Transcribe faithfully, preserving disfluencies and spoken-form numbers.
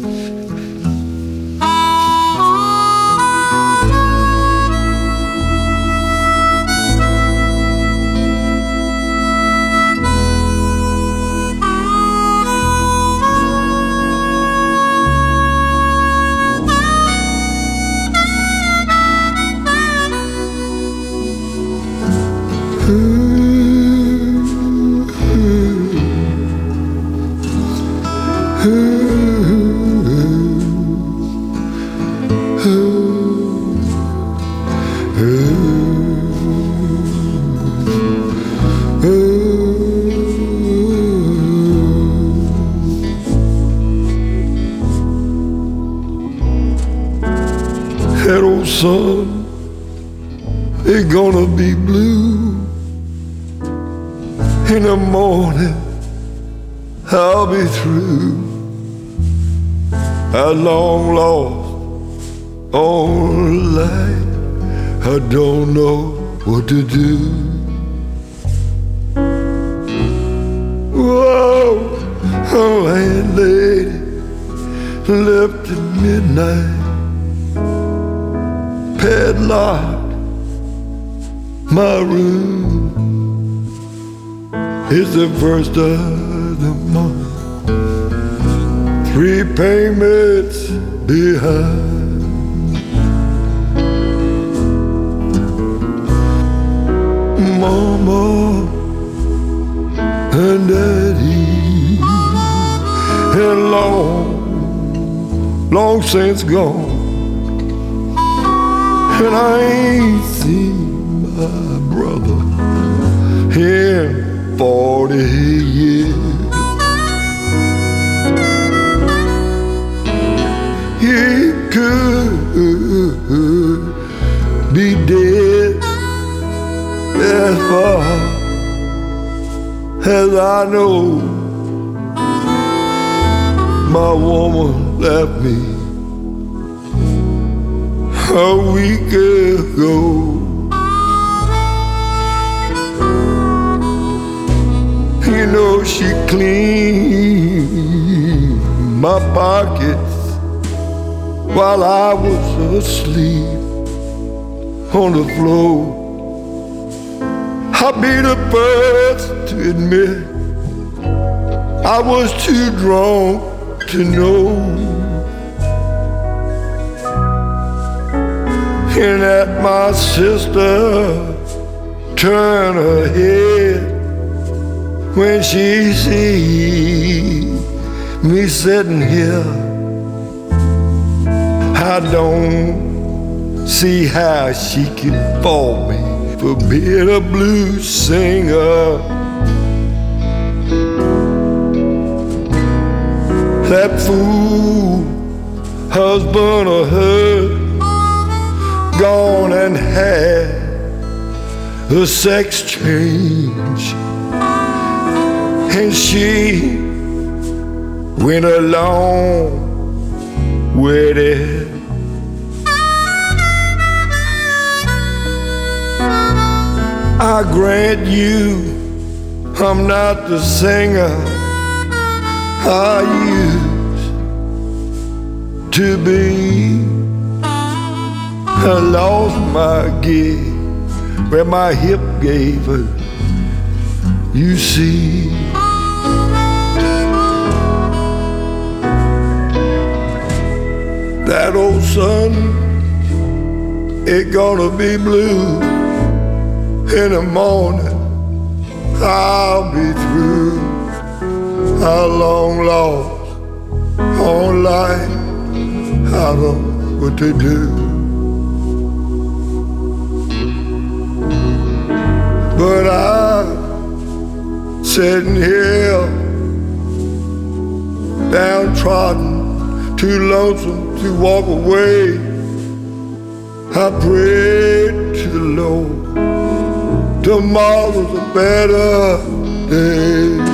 That old sun is gonna be blue. In the morning I'll be through. I long lost all light. I don't know what to do. Whoa, a landlady left at midnight, padlocked my room. It's the first of the month, three payments behind. Mama and Daddy, and long, long since gone, and I ain't seen my brother in forty years. He could be dead as far as I know. My woman left me a week ago. You know, she cleaned my pockets while I was asleep on the floor. I'll be the first to admit I was too drunk to know, and that my sister turned her head when she see me sitting here. I don't see how she can fault me for being a blues singer. That fool husband of hers gone and had a sex change, and she went along with it. I grant you I'm not the singer I used to be. I lost my gig where my hip gave her, you see. That old sun, it gonna be blue. In the morning I'll be through. I long lost all light, I don't know what to do. But I'm sitting here downtrodden, too lonesome to walk away. I prayed to the Lord, tomorrow's a better day.